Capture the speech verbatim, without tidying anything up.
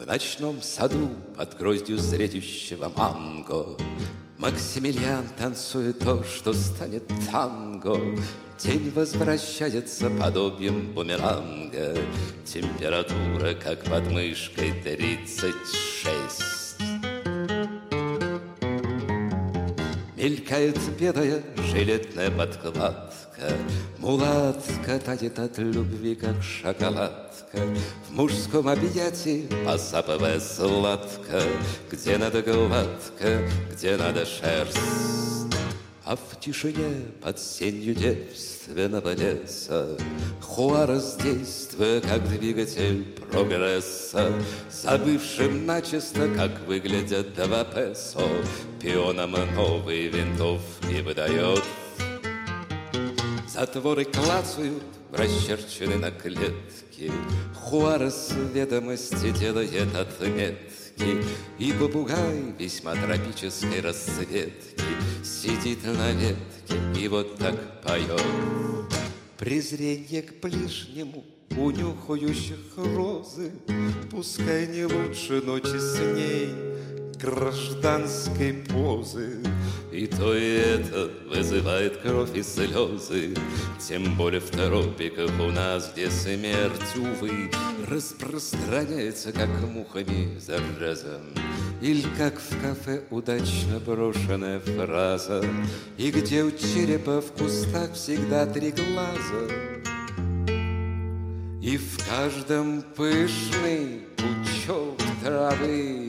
В ночном саду под гроздью зретющего манго Максимилиан танцует то, что станет танго. День возвращается подобием бумеранга. Температура, как под мышкой, тридцать шесть. Мелькает белая жилетная подкладка. Мулатка тает от любви, как шоколадка. В мужском объятии посапывая сладко. Где надо гладко, где надо шерсть. А в тишине под сенью девственного леса Хуарес, действуя как двигатель прогресса, забывшим начисто, как выглядят два песо, пионам новые винтовки выдает. Затворы клацают, расчерчены на клетке. Хуарес ведомости делает отметки. И попугай весьма тропической расцветки сидит на ветке и вот так поет. Презрение к ближнему унюхающих розы, пускай не лучше, но честней гражданской позы. И то и это вызывает кровь и слезы. Тем более в тропиках у нас, где смерть, увы, распространяется, как мухами зараза. Или как в кафе удачно брошенная фраза, и где у черепа в кустах всегда три глаза. И в каждом пышный пучок травы